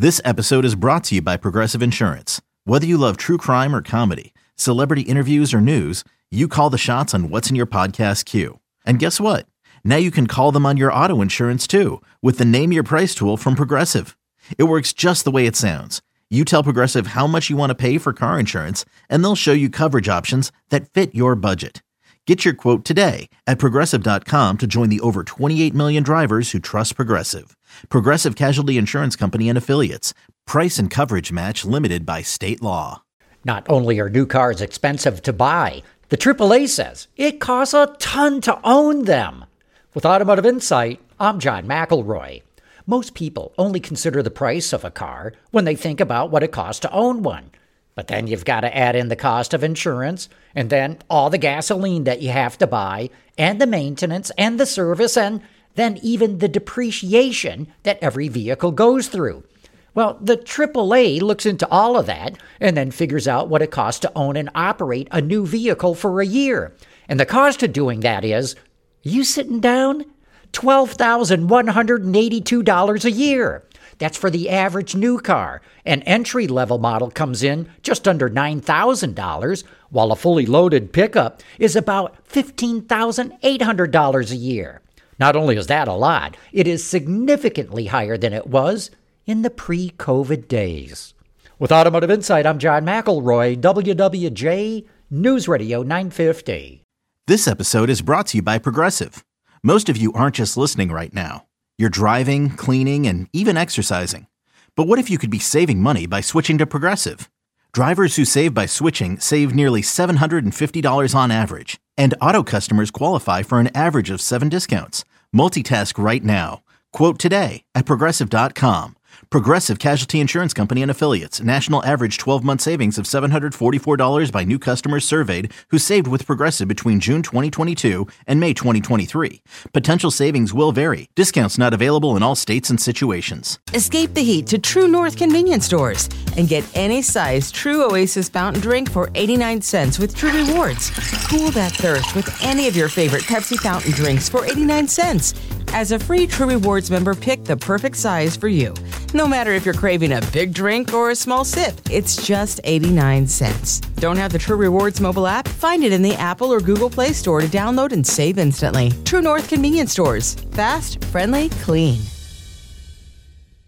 This episode is brought to you by Progressive Insurance. Whether you love true crime or comedy, celebrity interviews or news, you call the shots on what's in your podcast queue. And guess what? Now you can call them on your auto insurance too with the Name Your Price tool from Progressive. It works just the way it sounds. You tell Progressive how much you want to pay for car insurance, and they'll show you coverage options that fit your budget. Get your quote today at Progressive.com to join the over 28 million drivers who trust Progressive. Progressive Casualty Insurance Company and Affiliates. Price and coverage match limited by state law. Not only are new cars expensive to buy, the AAA says it costs a ton to own them. With Automotive Insight, I'm John McElroy. Most people only consider the price of a car when they think about what it costs to own one. But then you've got to add in the cost of insurance, and then all the gasoline that you have to buy, and the maintenance, and the service, and then even the depreciation that every vehicle goes through. Well, the AAA looks into all of that and then figures out what it costs to own and operate a new vehicle for a year. And the cost of doing that is, are you sitting down? $12,182 a year. That's for the average new car. An entry-level model comes in just under $9,000, while a fully loaded pickup is about $15,800 a year. Not only is that a lot, it is significantly higher than it was in the pre-COVID days. With Automotive Insight, I'm John McElroy, WWJ News Radio 950. This episode is brought to you by Progressive. Most of you aren't just listening right now. You're driving, cleaning, and even exercising. But what if you could be saving money by switching to Progressive? Drivers who save by switching save nearly $750 on average, and auto customers qualify for an average of 7 discounts. Multitask right now. Quote today at Progressive.com. Progressive Casualty Insurance Company and Affiliates. National average 12-month savings of $744 by new customers surveyed who saved with Progressive between June 2022 and May 2023. Potential savings will vary. Discounts not available in all states and situations. Escape the heat to True North convenience stores and get any size True Oasis fountain drink for 89 cents with True Rewards. Cool that thirst with any of your favorite Pepsi fountain drinks for 89 cents. As a free True Rewards member, pick the perfect size for you. No matter if you're craving a big drink or a small sip, it's just 89 cents. Don't have the True Rewards mobile app? Find it in the Apple or Google Play Store to download and save instantly. True North convenience stores. Fast, friendly, clean.